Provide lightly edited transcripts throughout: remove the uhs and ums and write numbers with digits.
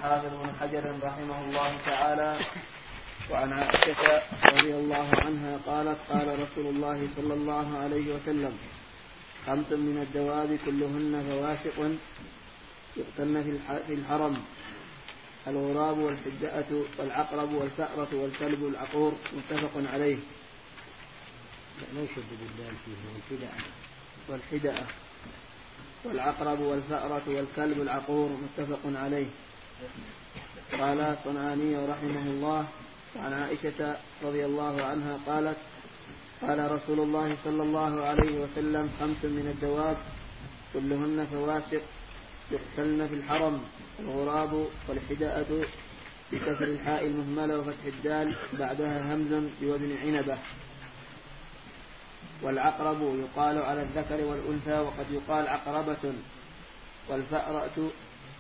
الحافظ بن حجر رحمه الله تعالى: وعن عائشة رضي الله عنها قالت: قال رسول الله صلى الله عليه وسلم: 5 من الدواب كلهن فواسق يقتلن في الحرم: الغراب والحدأة والعقرب والفأرة والكلب العقور. متفق عليه. لا يشدد الدال فيه. والحدأة والعقرب والفأرة والكلب العقور. متفق عليه. قال الصنعاني رحمه الله: وعن عائشة رضي الله عنها قالت: قال رسول الله صلى الله عليه وسلم: 5 من الدواب كلهن فواسق يقتلن في الحرم: الغراب والحداءة بكسر الحاء المهملة وفتح الدال بعدها همزا بوزن عنبة. والعقرب يقال على الذكر والأنثى وقد يقال عقربة. والفأرة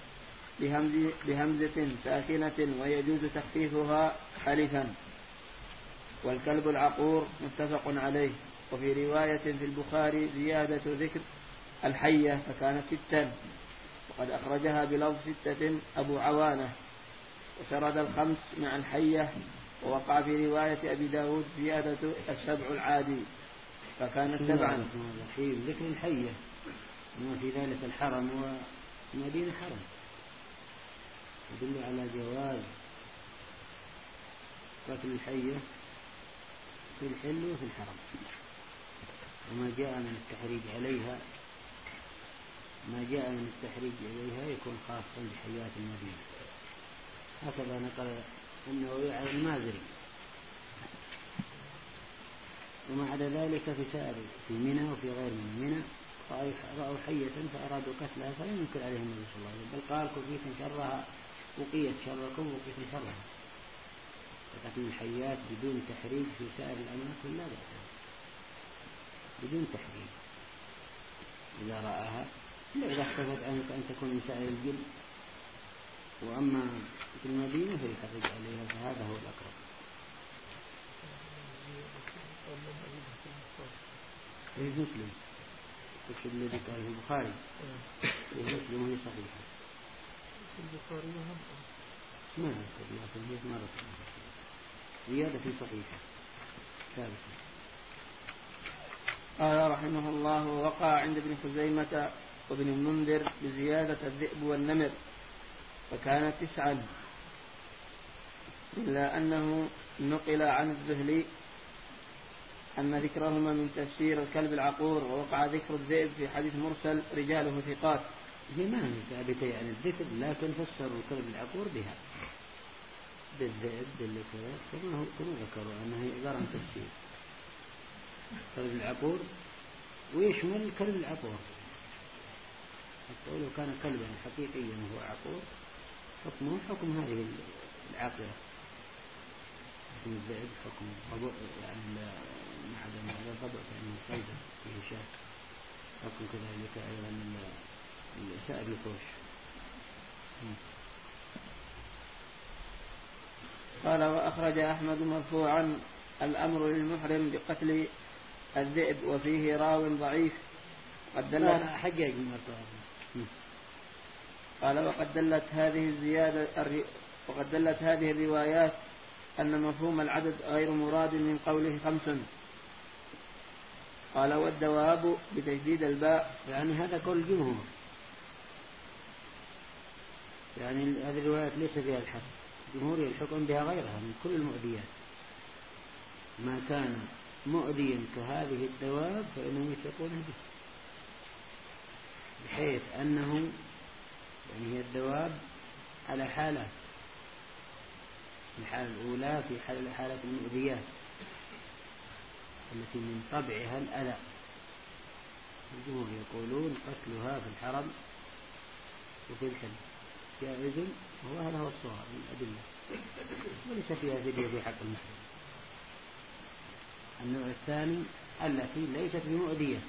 بهمزة ساكنة ويجوز تخفيفها ألفا. والكلب العقور. متفق عليه. وفي رواية في البخاري زيادة ذكر الحية فكانت 6، وقد أخرجها بلفظ 6 أبو عوانة، وسرد 5 مع الحية. ووقع في رواية أبي داود زيادة 7 العادي فكانت 7. في ذكر الحية وفي ذلك الحرم ومدينة حرم يدل على جواز قتل الحية في الحل وفي الحرم، وما جاء من التحريج عليها يكون خاصا بحيات المدينة. هكذا نقل النووي على المازري. وما عدا ذلك في منى وفي غير منى رأوا حية فأرادوا قتلها فلم ينكر عليهم النبي صلى الله عليه وسلم، بل قال: كفيتم شرها وقيت شركم وقيتم شرها. فقتل الحيات بدون تحريج في سائر الأماكن لا بأس، بدون تحريج إذا رآها، إذا اختفت عنك أن تكون من سائر الجن. وأما في المدينة فيحرج عليها، فهذا هو الأقرب. في مسلم الذي قال في البخاري، في مسلم وهي صحيحة. في البخاري ما أذكر لكن هي مرة زيادة صحيحة ثابتة. قال رحمه الله: وقع عند ابن خزيمة وابن المنذر بزيادة الذئب والنمر فكانت 9، إلا أنه نقل عن الزهلي أن ذكرهما من تفسير الكلب العقور، ووقع ذكر الذئب في حديث مرسل رجاله ثقات. هي ما هي ثابتة عن الذكر، لكن فسروا الكلب العقور بها بالذئب بالكلاب كما ذكروا أنها عبارة عن تفسير الكلب العقور، ويشمل الكلب العقور حتى لو كان كلبا حقيقيا هو عقور حكمه حكم هذه العاقلة. الذئب حكم ضبع، يعني معدن هذا ضبع يعني قلبه فيه شاك، حكم كذلك أيضا سائر الفوش. قال: وأخرج أحمد مرفوعا: الأمر للمحرم بقتل الذئب، وفيه راو ضعيف قد دلت حجاج مرفوع. قال: وقد دلت هذه الروايات أن مفهوم العدد غير مراد من قوله 5. قال: والدواب بتجديد الباء، يعني هذا قول الجمهور، يعني هذه الروايات ليس فيها الحق، الجمهور يلحقون بها غيرها من كل المؤذيات. ما كان مؤذيا كهذه الدواب فإنهم يلحقون به، بحيث أنه يعني هي الدواب على حالات. الحالة الأولى في حالة المؤذيات التي من طبعها الأذى، الجمهور يقولون قتلها في الحرم وفي الحل جائز، وهذا هو الصواب من الأدلة، وليس فيها فدية في حق المحرم. النوع الثاني التي ليست بمؤذية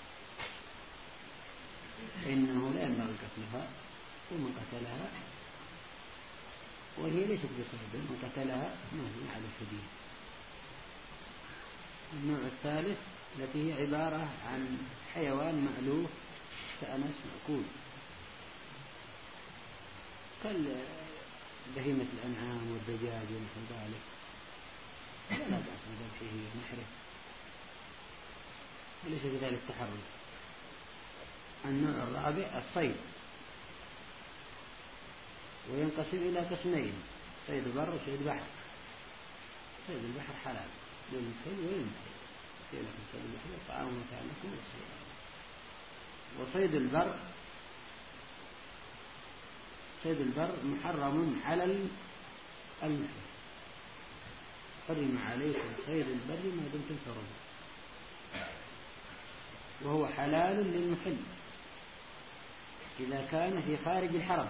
إنه لا ينبغي قتلها، ومن قتلها وهي ليست بصيد من قتلها ما هي على الفدية. النوع الثالث التي هي عبارة عن حيوان مألوف كأنس مأكول بهيمة الأنعام والدجاج ومثل ذلك لا بأس بذبحه ونحره، وليس بذلك تحرم. النوع الرابع الصيد، وينقسم إلى قسمين: صيد بر وصيد بحر. صيد البحر حلال للمحل وللمحل، لكن صيد البحر طعام متاع لكم والسيارة. وصيد البر، صيد البر محرم على المحل، حرم عليكم صيد البر ما دمتم حرما، وهو حلال للمحل إذا كان في خارج الحرم.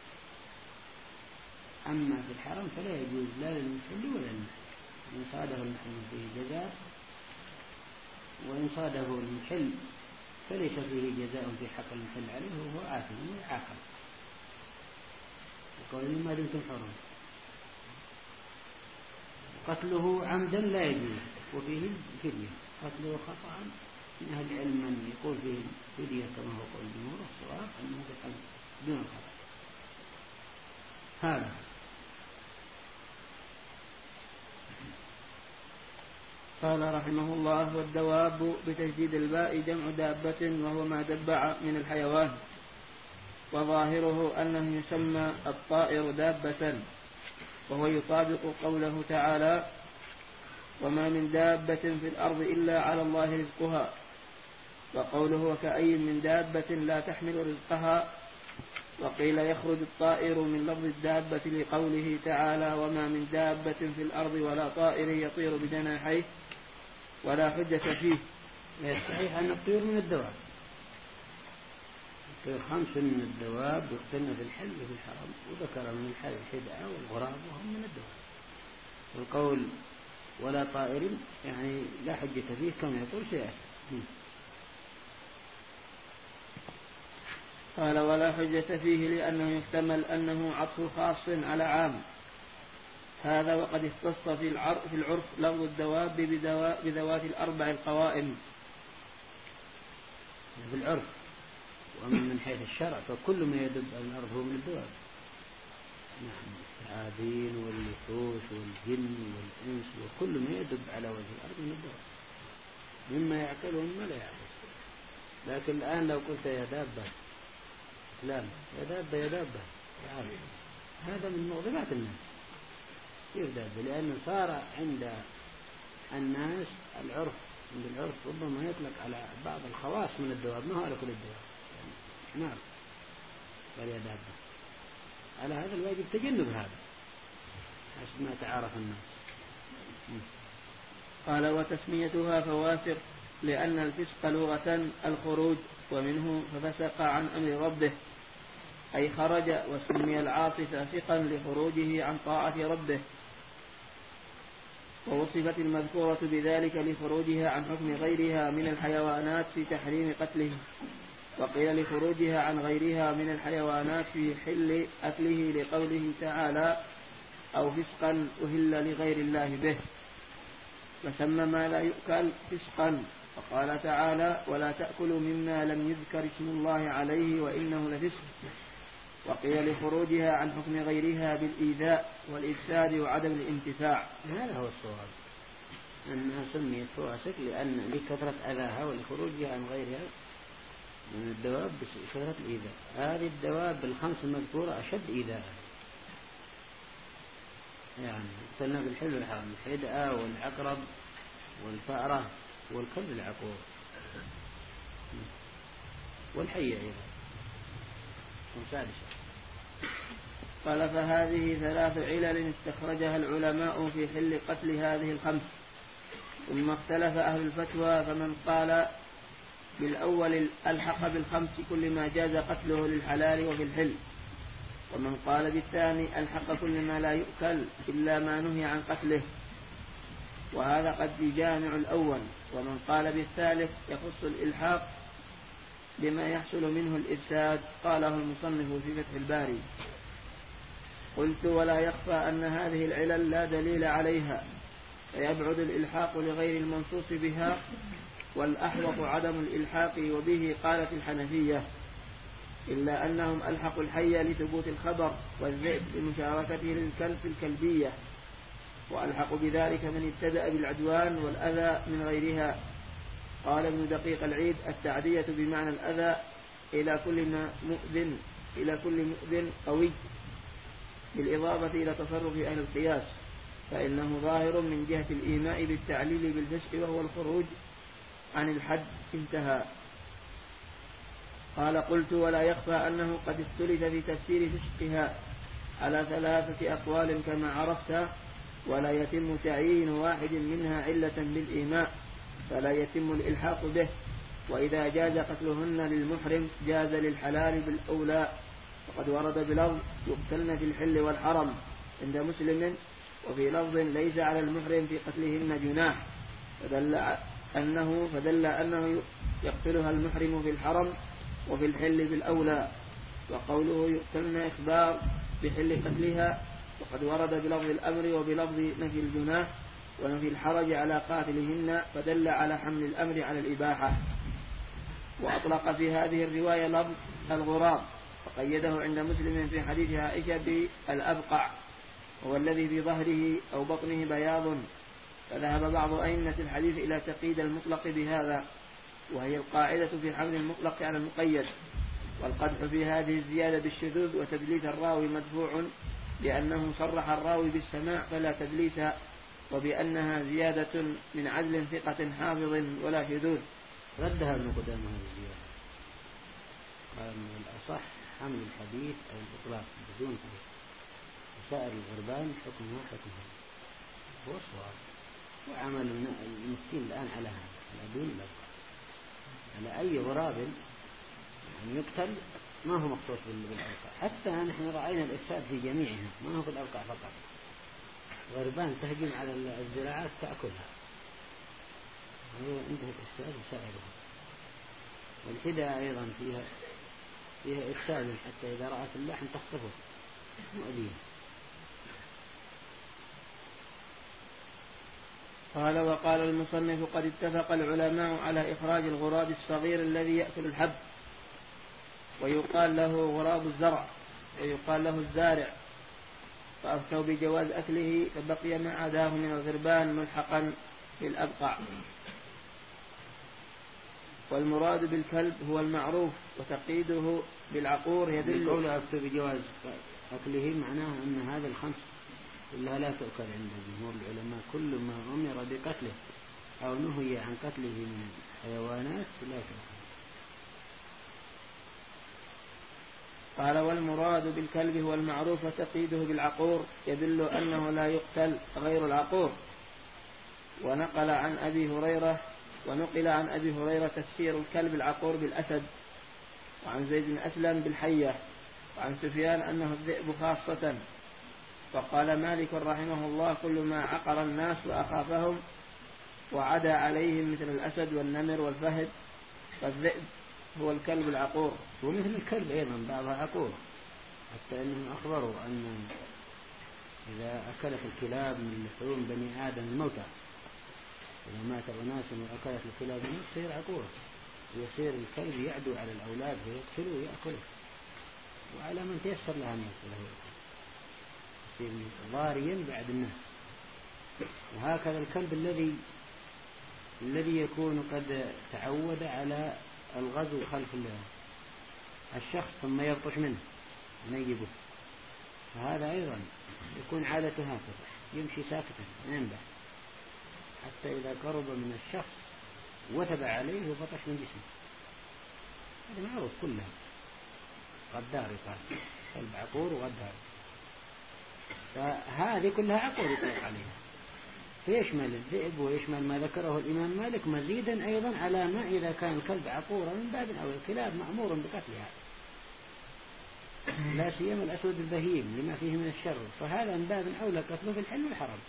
أما في الحرم فلا يجوز لا للمحل ولا للمحل. إن صاده المحل فيه جزاء، وإن صاده المحل فليس فيه جزاء في حق المحل عليه، وهو آثم ويعاقب. يقول ما دمتم حرما. قتله عمدا لا يجوز، وفيه فدية. قتله خطأ من أهل العلم من يقول فيه فدية كما هو قول الجمهور، الصواب أنه قتل دون الخطأ. هذا قال رحمه الله: والدواب بتجديد الباء جمع دابة، وهو ما دبع من الحيوان، وظاهره أنه يسمى الطائر دابة، وهو يطابق قوله تعالى: وما من دابة في الأرض إلا على الله رزقها، وقوله: وكأي من دابة لا تحمل رزقها. وقيل يخرج الطائر من لفظ الدابة لقوله تعالى: وما من دابة في الأرض ولا طائر يطير بجناحيه، ولا حجة فيه. الصحيح أن الطيور من الدواب، الطيور 5 من الدواب يقتلن في الحل وفي الحرم، وذكر من الحل الحدعة والغراب وهم من الدواب. والقول ولا طائر يعني لا حجة فيه كما يقول سيأتي. قال: ولا حجة فيه لأنه يحتمل أنه عطف خاص على عام. هذا وقد اختص في العرف لفظ الدواب بذوات الأربع القوائم في العرف. وأما من حيث الشرع فكل ما يدب على الأرض هو من الدواب. نعم، الثعابين واللصوص والجن والإنس وكل ما يدب على وجه الأرض من الدواب، مما يعقل ومما لا يعقل. لكن الآن لو قلت يا دابة لا، يا دابة يا دابة هذا من مغضبات الناس يرداد، لأنه صار عند الناس العرف، عند العرف ربما يطلق على بعض الخواص من الدواب، ما هو على كل الدواب. نعم، قال يا دابة. على هذا الواجب تجنب هذا حسب ما تعارف الناس. قال: وتسميتها فواسق، لأن الفسق لغة الخروج، ومنه ففسق عن أمر ربه، أي خرج، وسمي العاصي فاسقا لخروجه عن طاعة ربه. ووصفت المذكورة بذلك لخروجها عن حكم غيرها من الحيوانات في تحريم قتله، وقيل لخروجها عن غيرها من الحيوانات في حل أكله لقوله تعالى: أو فسقا أهل لغير الله به، فسمى ما لا يؤكل فسقا. وقال تعالى: ولا تأكلوا مما لم يذكر اسم الله عليه وإنه لفسق. وقيل لخروجها عن حكم غيرها بالإيذاء والإفساد وعدم الانتفاع. هذا هو الصواب، أنها سميت فواسق لأن لكثرة أذاها ولخروجها عن غيرها من الدواب بكثرة الإيذاء. هذه الدواب 5 المذكورة أشد إيذاء، يعني قلنا بالحل والحرم: الحدأة والعقرب والفأرة والكلب العقور والحية أيضا. وسادسة. قال: فهذه 3 علل استخرجها العلماء في حل قتل هذه 5. ثم اختلف أهل الفتوى، فمن قال بالأول ألحق بال5 كل ما جاز قتله للحلال وفي الحل، ومن قال بالثاني ألحق كل ما لا يؤكل إلا ما نهي عن قتله، وهذا قد يجامع الأول. ومن قال بالثالث يخص الإلحاق بما يحصل منه الإفساد، قاله المصنف في فتح الباري. قلت: ولا يخفى أن هذه العلل لا دليل عليها، فيبعد الإلحاق لغير المنصوص بها، والأحوط عدم الإلحاق، وبه قالت الحنفية. إلا أنهم ألحقوا الحي لثبوت الخبر والذئب لمشاركته للكلب في الكلبية، وألحقوا بذلك من ابتدأ بالعدوان والأذى من غيرها. قال ابن دقيق العيد: التعدية بمعنى الأذى إلى كل مؤذن قوي، بالإضافة إلى تصرف أهل القياس، فإنه ظاهر من جهة الإيماء بالتعليل بالفسق وهو الخروج عن الحد. انتهى. قال: قلت: ولا يخفى أنه قد اختلف في تفسير فسقها على 3 أقوال كما عرفت، ولا يتم تعيين واحد منها علة بالإيماء، فلا يتم الإلحاق به. وإذا جاز قتلهن للمحرم جاز للحلال بالأولى، وقد ورد بلفظ: يقتلن في الحل والحرم عند مسلم، وفي لفظ: ليس على المحرم في قتلهن جناح، فدل أنه يقتلها المحرم في الحرم وفي الحل بالأولى. وقوله يقتلن إخبار بحل قتلها، وقد ورد بلفظ الأمر وبلفظ نفي الجناح ونفي الحرج على قاتلهن، فدل على حمل الأمر على الإباحة. وأطلق في هذه الرواية لفظ الغراب، وقيده عند مسلم في حديث عائشة بالأبقع، هو الذي في ظهره أو بطنه بياض. فذهب بعض أئمة الحديث إلى تقييد المطلق بهذا، وهي القاعدة في حمل المطلق على المقيد. والقدح في هذه الزيادة بالشذوذ وتدليس الراوي مدفوع، لأنه صرح الراوي بالسماع فلا تدليس، وبأنها زيادة من عدل ثقة حافظ ولا شذوذ. ردها ابن قدامة هذه الزيادة، قال من الأصح حمل الحديث أو الإطلاق بدون قيد، وسائر الغربان حكمها هو الصواب. وعمل المسكين الآن على هذا، على دون الأبقى، على أي غراب يعني يقتل، ما هو مخصوص بالأبقى. حتى نحن رأينا الإفساد في جميعها، ما هو في الأبقى فقط. غربان تهجم على الزراعات تأكلها، هو انتهى الإفساد وسائرها. والحدى أيضا فيها إفساد، حتى إذا رأت اللحم تخطفه مؤذية. قال: وقال المصنف: قد اتفق العلماء على إخراج الغراب الصغير الذي يأكل الحب، ويقال له غراب الزرع، ويقال له الزارع، فأفتوا بجواز أكله، فبقي ما عداه من الغربان ملحقا بالأبقع. والمراد بالكلب هو المعروف، وتقييده بالعقور يدل. قول أفتوا بجواز أكله معناه أن هذا الخمس كلها لا تؤكل عند جمهور العلماء. كل ما أمر بقتله أو نهي عن قتله من حيوانات لا تؤكل. قال: والمراد بالكلب هو المعروف، وتقييده بالعقور يدل أنه لا يقتل غير العقور. ونقل عن أبي هريرة تفسير الكلب العقور بالأسد، وعن زيد بن أسلم بالحية، وعن سفيان أنه الذئب خاصة. فقال مالك رحمه الله: كل ما عقر الناس وأخافهم وعدا عليهم مثل الأسد والنمر والفهد، فالذئب هو الكلب العقور. ومثل الكلب أيضا بعضها عقور، حتى أنهم أخبروا أن إذا أكلت الكلاب من لحوم بني آدم الموتى، إذا مات أناس وأكلت الكلاب منه تصير عقورة، ويصير الكلب يعدو على الأولاد ويقتله ويأكله، وعلى من تيسر لها أن يأكله يصير ضاريا بعد الناس. وهكذا الكلب الذي يكون قد تعود على الغزو خلف الشخص ثم يبطش منه ينيبه، فهذا أيضا يكون عادته هكذا، يمشي ساكتا ما ينبح حتى إذا قرب من الشخص وثب عليه وبطش من جسمه. هذا معروف كلها، غدار يقال، كلب عقور وغدار. فهذه كلها عقور يطلق عليها، فيشمل الذئب ويشمل ما ذكره الإمام مالك، مزيدا أيضا على ما إذا كان الكلب عقورا من باب أو الكلاب مأمور بقتلها، لا سيما الأسود البهيم لما فيه من الشر، فهذا من باب أولى قتله في الحل والحرم.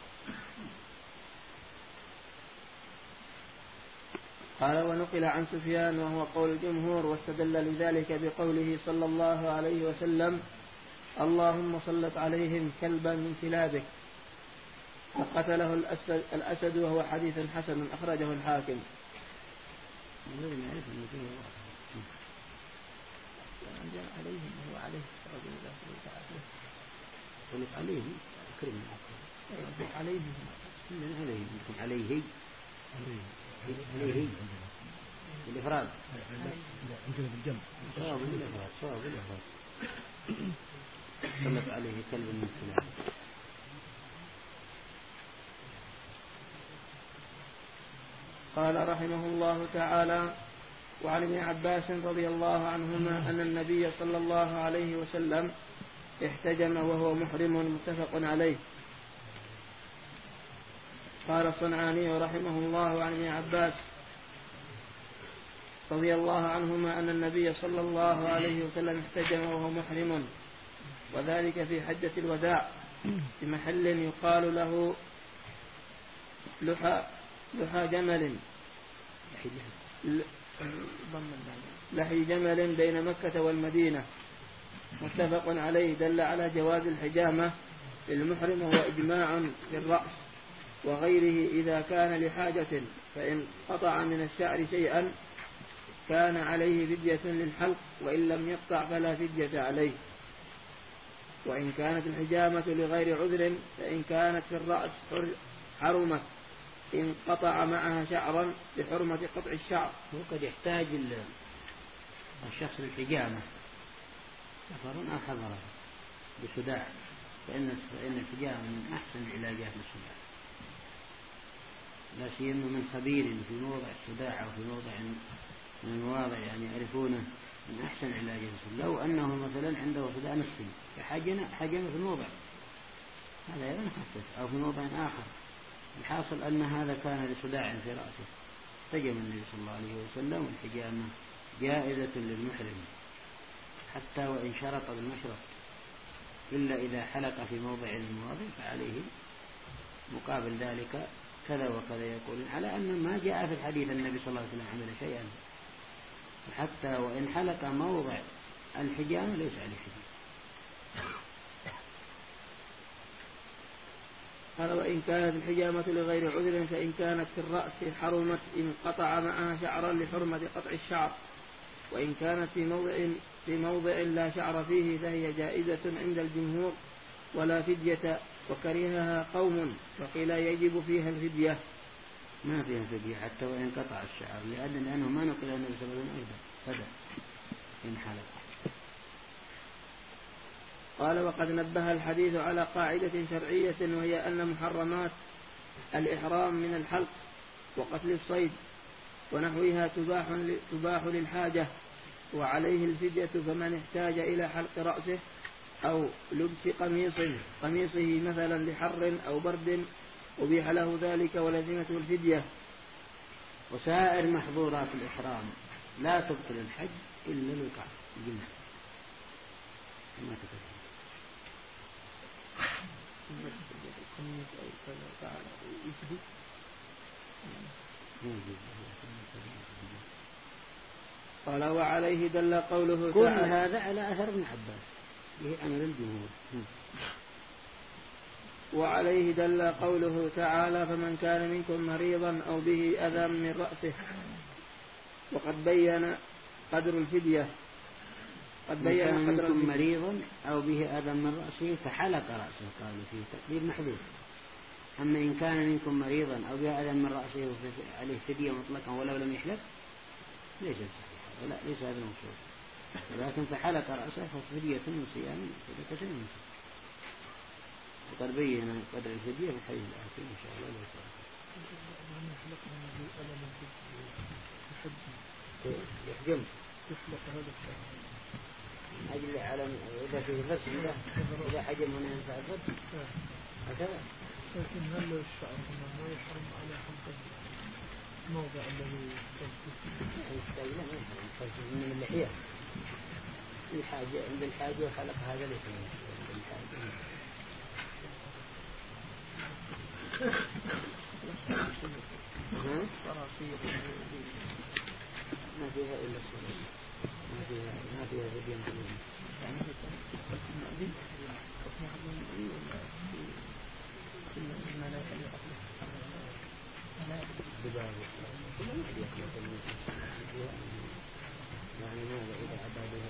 قال: ونقل عن سفيان وهو قول الجمهور، واستدل لذلك بقوله صلى الله عليه وسلم: اللهم سلط عليهم كلبا من كلابك، فقتله الأسد، وهو حديث حسن أخرجه الحاكم. عليهم وهو عليه الصلاة والسلام. قلت عليهم كرم عليهم من عليهم يكون عليه عليه بالإفراد عندنا بالجنب صواب بالإفراد طلق عليه كلب من الكلاب. قال رحمه الله تعالى: وعن ابن عباس رضي الله عنهما أن النبي صلى الله عليه وسلم احتجم وهو محرم، متفق عليه. قال الصنعاني رحمه الله عن ابن عباس رضي الله عنهما أن النبي صلى الله عليه وسلم احتجم وهو محرم، وذلك في حجة الوداع في محل يقال له لحي جمل بين مكة والمدينة، متفق عليه. دل على جواز الحجامة للمحرم، وهو إجماع في الرأس وغيره إذا كان لحاجة، فإن قطع من الشعر شيئا كان عليه فدية للحلق، وإن لم يقطع فلا فدية عليه. وإن كانت الحجامة لغير عذر فإن كانت في الرأس حرمت إن قطع معها شعرا لحرمة قطع الشعر. وقد يحتاج الشخص للحجامة سفر أو حضر بصداع، فإن الحجامة من أحسن العلاجات للصداع، لا سيما من خبير في موضع الصداع أو في موضع من المواضع يعني يعرفونه، من أحسن علاجات للصداع. لو أنه مثلا عنده صداع نفسي فحجم في الموضع هذا ينخفف، أو في موضع آخر. الحاصل أن هذا كان لصداع في رأسه، احتجم النبي صلى الله عليه وسلم. والحجامة جائزة للمحرم حتى وإن شرط بالمشرط، إلا إذا حلق في موضع المواضع فعليه مقابل ذلك كذا وكذا. يقولون على أن ما جاء في الحديث النبي صلى الله عليه وسلم عمل شيئا، حتى وإن حلق موضع الحجامة ليس عليه حجامة. قال: وإن كانت الحجامة لغير عذر فإن كانت في الرأس حرمت إن قطع معها شعرا لحرمة قطع الشعر، وإن كانت في موضع لا شعر فيه فهي جائزة عند الجمهور ولا فدية، وكرهها قوم وقيل يجب فيها الفدية. ما فيها فدية حتى وإن قطع الشعر، لأنه ما نقل النبي صلى الله عليه وسلم فدى إن حلق. قال: وقد نبه الحديث على قاعدة شرعية، وهي أن محرمات الإحرام من الحلق وقتل الصيد ونحوها تباح للحاجة، وعليه الفدية. فمن احتاج إلى حلق رأسه أو لبس قميصه مثلا لحر أو برد أبيح له ذلك ولزمته الفدية. وسائر محظورات الإحرام لا تبطل الحج إلا الوقاع الجماع كما تكتب. قال: وعليه دل قوله كل تعالى. هذا على أثر ابن عباس به عمل الجمهور. وعليه دل قوله تعالى: فمن كان منكم مريضا أو به أذى من رأسه. وقد بين قدر الفدية. قد بين منكم مريضا أو به أذى من رأسه فحلق رأسه، قالوا فيه تقدير محذوف. أما إن كان منكم مريضا أو به أذى من رأسه عليه فدية مطلقا ولو لم يحلق ليس صحيح، ولا ليس هذا المقصود، ولكن فحلق رأسه ففدية من صيام فدية من صيام. وقد بين قدر الفدية في الحديث الآخر إن شاء الله. يحجم يحلق هذا الشعر أجل على إذا فيه غسل إذا حجم هنا ينفع الغسل هكذا. لكن هل الشعر هنا ما يحرم على حلق الموضع الذي يحتاج له ما يحرم من اللحية الحاجة عند الحاجة وحلق هذا ليس عند الحاجة. ما فيها إلا الصلاة، ما فيها فدية معلومة. يعني ماذا إذا عبادوا